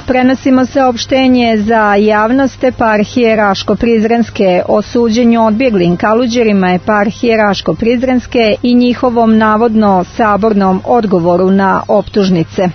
Prenosimo saopštenje za javnost eparhije Raško-Prizrenske o suđenju odbjeglim kaluđerima eparhije Raško-Prizrenske i njihovom navodno sabornom odgovoru na optužnice.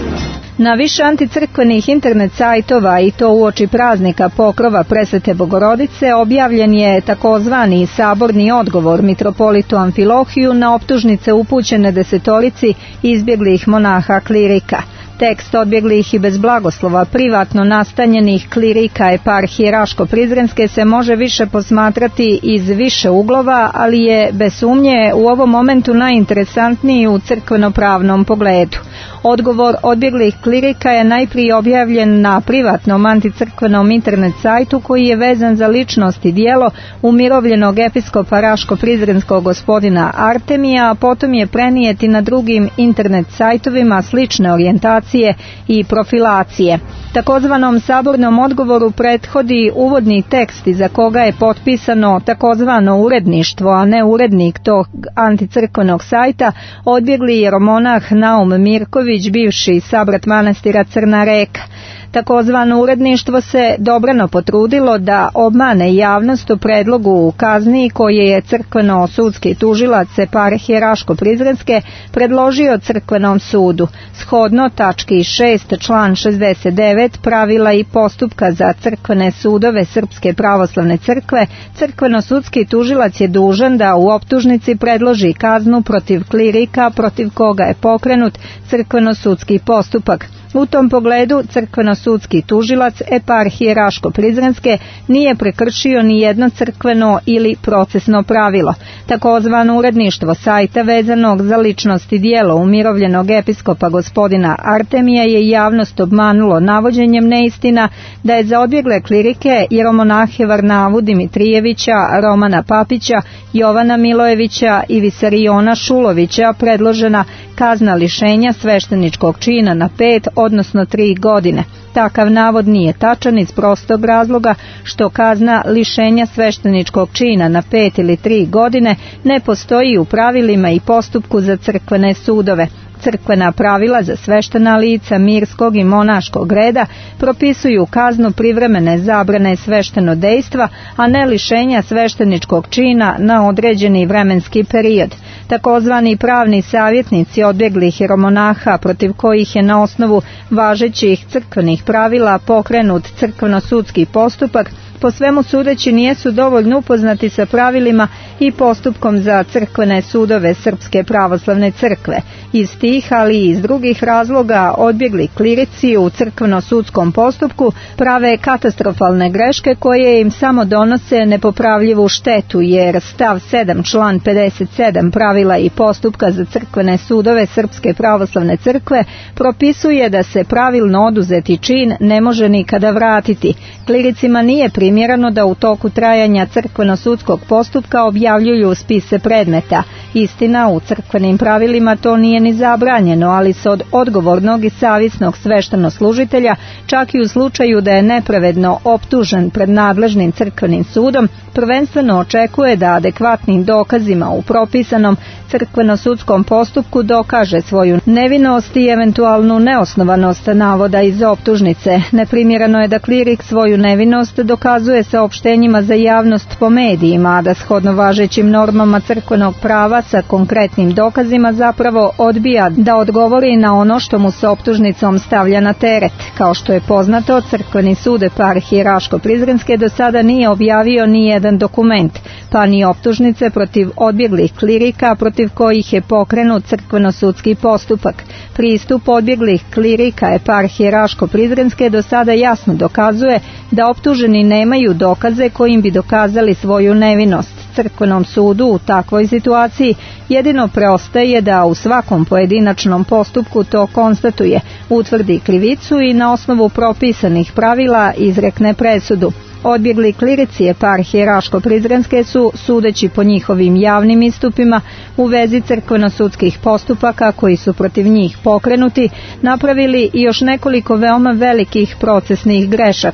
Na više anticrkvenih internet sajtova, i to uoči praznika Pokrova Presvete Bogorodice, objavljen je takozvani saborni odgovor mitropolitu Amfilohiju na optužnice upućene desetorici izbjeglih monaha klirika. Tekst odbjeglih i bez blagoslova privatno nastanjenih klirika eparhije Raško-Prizrenske se može više posmatrati iz više uglova, ali je bez sumnje u ovom momentu najinteresantniji u crkveno-pravnom pogledu. Odgovor odbjeglih klirika je najprije objavljen na privatnom anticrkvenom internet sajtu koji je vezan za ličnost i djelo umirovljenog episkopa Raško-Prizrenskog gospodina Artemija, a potom je prenijet i na drugim internet sajtovima slične orijentacije i profilacije. Takozvanom sabornom odgovoru prethodi uvodni tekst iza koga je potpisano takozvano uredništvo, a ne urednik tog anticrkvenog sajta, odbjegli jeromonah Naum Mirković, bivši sabrat manastira Crna Reka. Takozvano uredništvo se dobrano potrudilo da obmane javnost o predlogu kazni koje je crkveno-sudski tužilac eparhije Raško-Prizrenske predložio crkvenom sudu. Shodno tački 6 član 69 pravila i postupka za crkvene sudove Srpske pravoslavne crkve, crkveno-sudski tužilac je dužan da u optužnici predloži kaznu protiv klirika protiv koga je pokrenut crkveno-sudski postupak. U tom pogledu crkveno-sudski tužilac eparhije Raško-Prizrenske nije prekršio ni jedno crkveno ili procesno pravilo. Takozvano uredništvo sajta vezanog za ličnost i djelo umirovljenog episkopa gospodina Artemija je javnost obmanulo navođenjem neistina da je za odbjegle klirike jeromonahe Varnavu Dimitrijevića, Romana Papića, Jovana Milojevića i Visariona Šulovića predložena kazna lišenja svešteničkog čina na 5, odnosno 3 godine. Takav navod nije tačan iz prostog razloga što kazna lišenja svešteničkog čina na 5 ili 3 godine ne postoji u pravilima i postupku za crkvene sudove. Crkvena pravila za sveštena lica mirskog i monaškog reda propisuju kaznu privremene zabrane sveštenodejstva, a ne lišenja svešteničkog čina na određeni vremenski period. Takozvani pravni savjetnici odbjeglih jeromonaha protiv kojih je na osnovu važećih crkvenih pravila pokrenut crkveno-sudski postupak, po svemu sudeći nijesu dovoljno upoznati sa pravilima i postupkom za crkvene sudove Srpske pravoslavne crkve. Iz tih, ali i iz drugih razloga odbjegli klirici u crkveno-sudskom postupku prave katastrofalne greške koje im samo donose nepopravljivu štetu, jer stav 7 član 57 pravila i postupka za crkvene sudove Srpske pravoslavne crkve propisuje da se pravilno oduzeti čin ne može nikada vratiti. Kliricima nije primjereno da u toku trajanja crkveno-sudskog postupka objavljuju spise predmeta. Istina, u crkvenim pravilima to nije ni zabranjeno, ali se od odgovornog i savjesnog sveštenoslužitelja, čak i u slučaju da je nepravedno optužen pred nadležnim crkvenim sudom, prvenstveno očekuje da adekvatnim dokazima u propisanom crkveno-sudskom postupku dokaže svoju nevinost i eventualnu neosnovanost navoda iz optužnice. Neprimjereno je da klirik svoju nevinost dokazuje saopštenjima za javnost po medijima, a da shodno važećim normama crkvenog prava sa konkretnim dokazima zapravo odbija da odgovori na ono što mu se optužnicom stavlja na teret. Kao što je poznato, crkveni sud eparhije Raško-Prizrenske do sada nije objavio ni jedan dokument, pa ni optužnice protiv odbjeglih klirika protiv kojih je pokrenut crkveno-sudski postupak. Pristup odbjeglih klirika eparhije Raško-Prizrenske do sada jasno dokazuje da optuženi nemaju dokaze kojim bi dokazali svoju nevinost. Crkvenom sudu u takvoj situaciji jedino preostaje da u svakom pojedinačnom postupku to konstatuje, utvrdi krivicu i na osnovu propisanih pravila izrekne presudu. Odbjegli klirici eparhije Raško-Prizrenske su, sudeći po njihovim javnim istupima u vezi crkveno-sudskih postupaka koji su protiv njih pokrenuti, napravili i još nekoliko veoma velikih procesnih grešaka.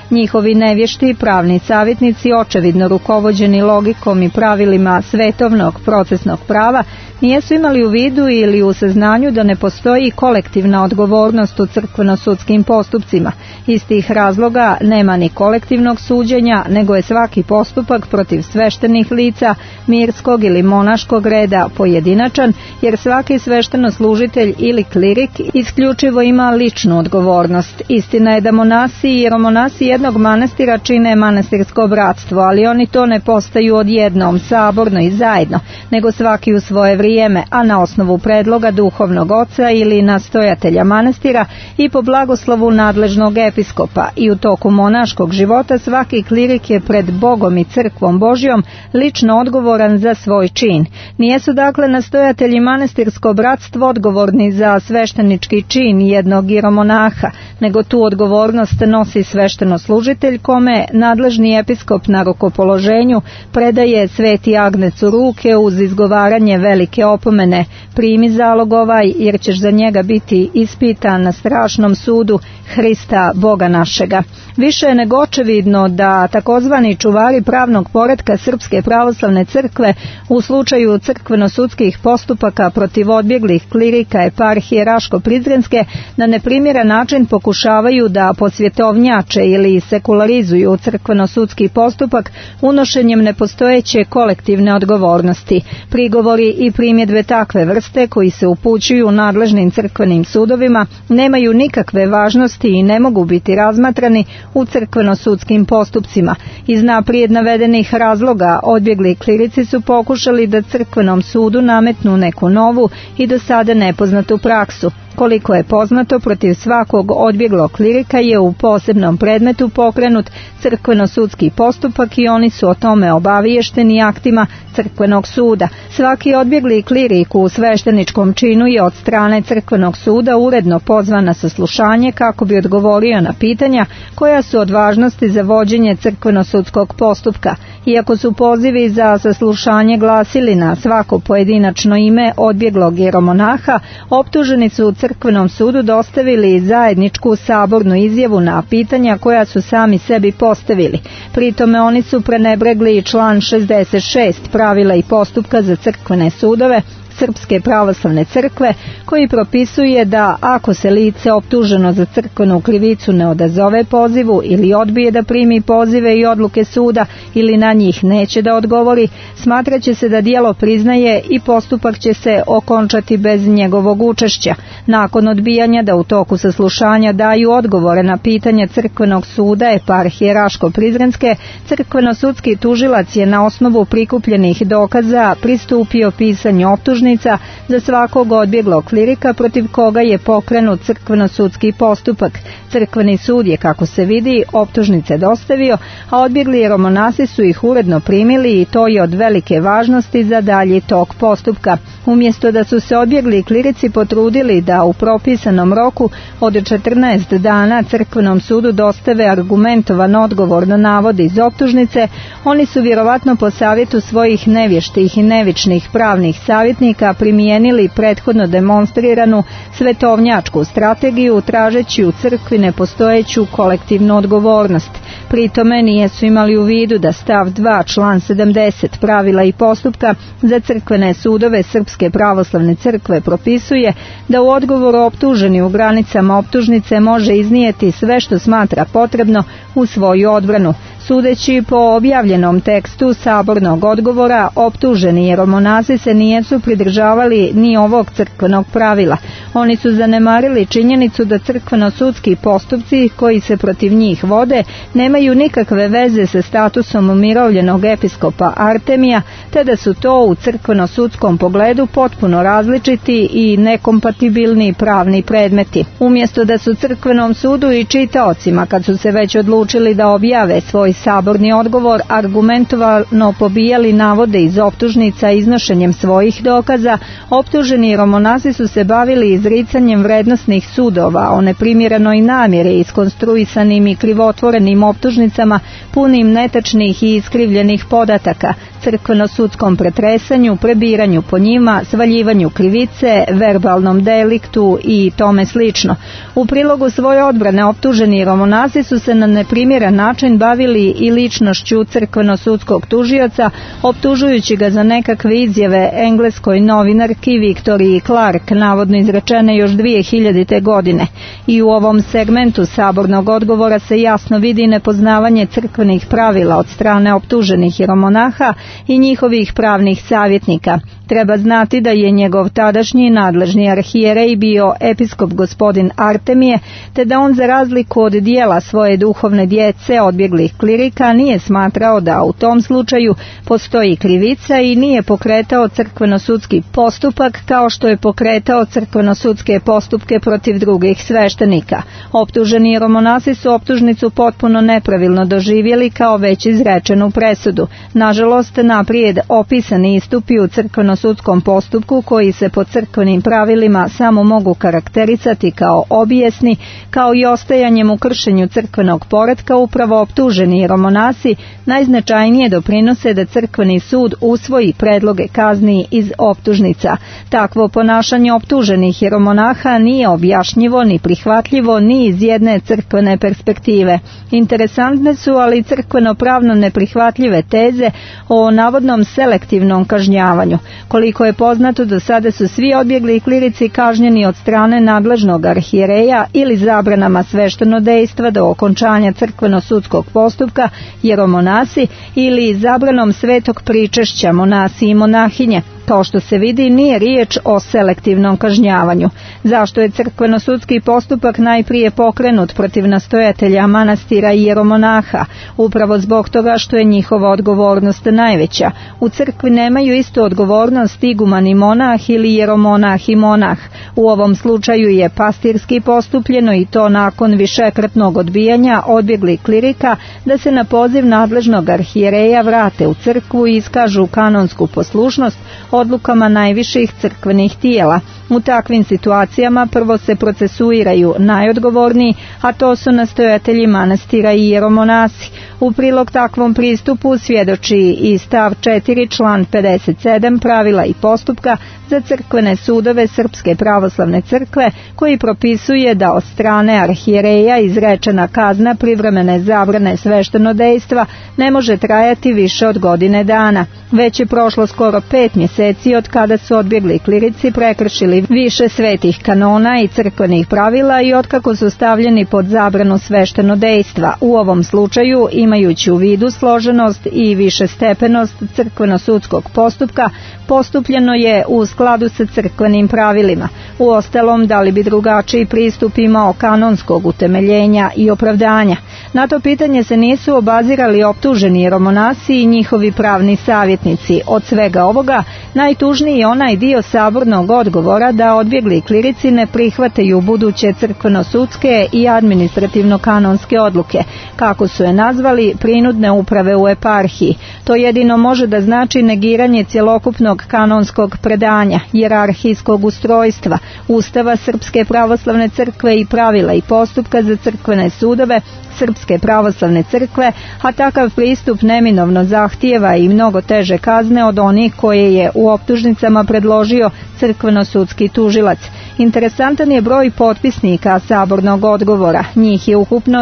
Njihovi nevješti pravni savjetnici, očevidno rukovođeni logikom i pravilima svetovnog procesnog prava, nijesu imali u vidu ili u saznanju da ne postoji kolektivna odgovornost u crkveno-sudskim postupcima. Iz tih razloga nema ni kolektivnog suđenja, nego je svaki postupak protiv sveštenih lica, mirskog ili monaškog reda pojedinačan, jer svaki sveštenoslужitelj ili klirik isključivo ima ličnu odgovornost. Istina je da monasi i jeromonasi jednog manastira čine manastirsko bratstvo, ali oni to ne postaju odjednom, saborno i zajedno, nego svaki u svoje vrijeme, a na osnovu predloga duhovnog oca ili nastojatelja manastira i po blagoslovu nadležnog episkopa. I u toku monaškog života svaki klirik je pred Bogom i crkvom Božjom lično odgovoran za svoj čin. Nijesu dakle nastojatelji manastirsko bratstvo odgovorni za sveštenički čin jednog jeromonaha, nego tu odgovornost nosi sveštenoslужitelj kome nadležni episkop na rukopoloženju predaje sveti agnec u ruke uz izgovaranje velike opomene: primi zalog ovaj, jer ćeš za njega biti ispitan na strašnom sudu Hrista Boga našega. Više je nego očevidno da takozvani čuvari pravnog poretka Srpske pravoslavne crkve u slučaju crkveno-sudskih postupaka protiv odbjeglih klirika eparhije Raško-Prizrenske na neprimjeren način pokušavaju da posvjetovnjače ili sekularizuju crkveno-sudski postupak unošenjem nepostojeće kolektivne odgovornosti. Prigovori i primjedbe takve vrste koji se upućuju nadležnim crkvenim sudovima nemaju nikakve važnosti i ne mogu biti razmatrani u crkveno-sudskim postupcima. Iz naprijed navedenih razloga odbjegli klirici su pokušali da crkvenom sudu nametnu neku novu i do sada nepoznatu praksu. Koliko je poznato, protiv svakog odbjeglog klirika je u posebnom predmetu pokrenut crkveno-sudski postupak i oni su o tome obaviješteni aktima crkvenog suda. Svaki odbjegli klirik u svešteničkom činu je od strane crkvenog suda uredno pozvan na saslušanje kako bi odgovorio na pitanja koja su od važnosti za vođenje crkveno-sudskog postupka. Iako su pozivi za saslušanje glasili na svako pojedinačno ime odbjeglog jeromonaha, optuženi su u crkvenom sudu dostavili zajedničku sabornu izjavu na pitanja koja su sami sebi postavili. Pritome oni su prenebregli član 66 pravila i postupka za crkvene sudove Srpske pravoslavne crkve, koji propisuje da ako se lice optuženo za crkvenu krivicu ne odazove pozivu ili odbije da primi pozive i odluke suda ili na njih neće da odgovori, smatraće se da djelo priznaje i postupak će se okončati bez njegovog učešća. Nakon odbijanja da u toku saslušanja daju odgovore na pitanje crkvenog suda eparhije Raško-Prizrenske, crkveno-sudski tužilac je na osnovu prikupljenih dokaza pristupio pisanju optužnice za svakog odbjeglog klirika protiv koga je pokrenut crkveno-sudski postupak. Crkveni sud je, kako se vidi, optužnice dostavio, a odbjegli jeromonasi su ih uredno primili i to je od velike važnosti za dalji tok postupka. Umjesto da su se odbjegli klirici potrudili da u propisanom roku od 14 dana crkvenom sudu dostave argumentovan odgovor na navode iz optužnice, oni su vjerovatno po savjetu svojih nevještih i nevičnih pravnih savjetnika primijenili prethodno demonstriranu svetovnjačku strategiju tražeći u crkvi nepostojeću kolektivnu odgovornost. Pritome nijesu imali u vidu da stav 2 član 70 pravila i postupka za crkvene sudove Srpske pravoslavne crkve propisuje da u odgovoru optuženi u granicama optužnice može iznijeti sve što smatra potrebno u svoju odbranu. Sudeći po objavljenom tekstu sabornog odgovora, optuženi jeromonasi se nijesu pridržavali ni ovog crkvenog pravila. Oni su zanemarili činjenicu da crkveno-sudski postupci koji se protiv njih vode nemaju nikakve veze sa statusom umirovljenog episkopa Artemija, te da su to u crkveno-sudskom pogledu potpuno različiti i nekompatibilni pravni predmeti. Umjesto da su crkvenom sudu i čitaocima, kad su se već odlučili da objave svoj saborni odgovor argumentovano pobijali navode iz optužnica iznošenjem svojih dokaza, optuženi romonasi su se bavili izricanjem vrednosnih sudova o neprimjerenoj namjeri, iskonstruisanim i krivotvorenim optužnicama punim netačnih i iskrivljenih podataka, crkveno-sudskom pretresanju, prebiranju po njima, svaljivanju krivice, verbalnom deliktu i tome slično. U prilogu svoje odbrane optuženi romonasi su se na neprimjeren način bavili i ličnošću crkveno-sudskog tužioca, optužujući ga za nekakve izjave engleskoj novinarki Viktoriji Clark, navodno izrečene još 2000. godine. I u ovom segmentu sabornog odgovora se jasno vidi nepoznavanje crkvenih pravila od strane optuženih jeromonaha i njihovih pravnih savjetnika. Treba znati da je njegov tadašnji nadležni arhijerej bio episkop gospodin Artemije, te da on za razliku od dijela svoje duhovne djece odbjeglih klirika nije smatrao da u tom slučaju postoji krivica i nije pokretao crkveno-sudski postupak kao što je pokretao crkveno-sudske postupke protiv drugih sveštenika. Optuženi romonasi su optužnicu potpuno nepravilno doživjeli kao već izrečenu presudu. Nažalost, naprijed opisani istupi u crkveno-sudskom postupku koji se po crkvenim pravilima samo mogu karakterisati kao obijesni, kao i ostajanjem u kršenju crkvenog poretka, upravo optuženi romonasi najznačajnije doprinose da crkveni sud usvoji predloge kazni iz optužnica. Takvo ponašanje optuženih jeromonaha nije objašnjivo ni prihvatljivo ni iz jedne crkvene perspektive. Interesantne su, ali crkveno-pravno neprihvatljive teze o navodnom selektivnom kažnjavanju. Koliko je poznato, do sada su svi odbjegli klirici kažnjeni od strane nadležnog arhijereja ili zabranama sveštenodejstva do okončanja crkveno-sudskog postupka jeromonasi ili zabranom svetog pričešća monasi i monahinje. Kao što se vidi, nije riječ o selektivnom kažnjavanju. Zašto je crkveno-sudski postupak najprije pokrenut protiv nastojatelja manastira i jeromonaha? Upravo zbog toga što je njihova odgovornost najveća. U crkvi nemaju istu odgovornost iguman i monah ili jeromonah i monah. U ovom slučaju je pastirski postupljeno i to nakon višekratnog odbijanja odbjeglih klirika da se na poziv nadležnog arhijereja vrate u crkvu i iskažu kanonsku poslušnost odlukama najviših crkvenih tijela. U takvim situacijama prvo se procesuiraju najodgovorniji, a to su nastojatelji manastira i jeromonasi. U prilog takvom pristupu svjedoči i stav 4 član 57 pravila i postupka za crkvene sudove Srpske pravoslavne crkve, koji propisuje da od strane arhijereja izrečena kazna privremene zabrane sveštenodejstva ne može trajati više od godine dana. Već je prošlo skoro 5 mjeseci od kada su odbjegli klirici prekršili više svetih kanona i crkvenih pravila i otkako su stavljeni pod zabranu sveštenodejstva. U ovom slučaju, imajući u vidu složenost i višestepenost crkveno-sudskog postupka, postupljeno je u skladu sa crkvenim pravilima. Uostalom, da li bi drugačiji pristup imao kanonskog utemeljenja i opravdanja? Na to pitanje se nisu obazirali optuženi jeromonasi i njihovi pravni savjetnici. Od svega ovoga, najtužniji je onaj dio sabornog odgovora da odbjegli klirici ne prihvataju buduće crkveno-sudske i administrativno-kanonske odluke, kako su je nazvali, prinudne uprave u eparhiji. To jedino može da znači negiranje cjelokupnog kanonskog predanja, hijerarhijskog ustrojstva, Ustava Srpske pravoslavne crkve i pravila i postupka za crkvene sudove Srpske pravoslavne crkve, a takav pristup neminovno zahtijeva i mnogo teže kazne od onih koje je u optužnicama predložio crkveno-sudski tužilac. Interesantan je broj potpisnika sabornog odgovora, njih je ukupno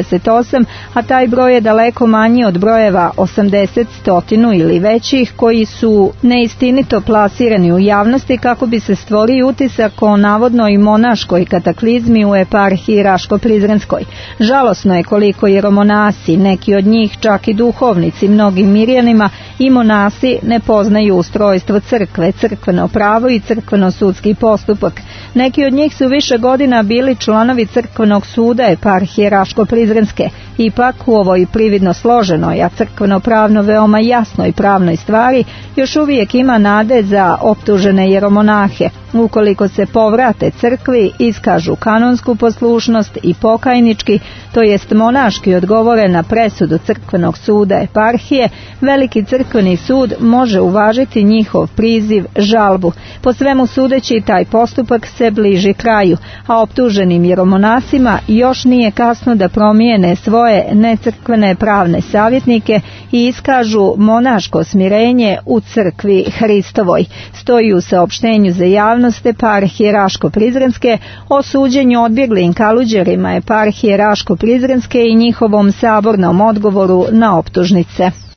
38, a taj broj je daleko manji od brojeva 80, 100 ili većih koji su neistinito plasirani u javnosti kako bi se stvorio utisak o navodnoj monaškoj kataklizmi u eparhiji Raško-Prizrenskoj. Žalosno je koliko jeromonasi, neki od njih čak i duhovnici mnogim mirjanima i monasi ne poznaju ustrojstvo crkve, crkveno pravo i crkveno-sudski postupak. Neki od njih su više godina bili članovi crkvenog suda eparhije Raško-Prizrenske. Ipak u ovoj prividno složenoj, a crkveno-pravno veoma jasnoj pravnoj stvari još uvijek ima nade za optužene jeromonahe. Ukoliko se povrate crkvi, iskažu kanonsku poslušnost i pokajnički, to jest monaški odgovore na presudu crkvenog suda eparhije, Veliki crkveni sud može uvažiti njihov priziv, žalbu. Po svemu sudeći, taj postupak se bliži kraju, a optuženim jeromonasima još nije kasno da promijene svoje necrkvene pravne savjetnike i iskažu monaško smirenje u crkvi Hristovoj, stoji u saopštenju za javnost eparhije Raško-Prizrenske o suđenju odbjeglim kaluđerima eparhije Raško-Prizrenske i njihovom sabornom odgovoru na optužnice.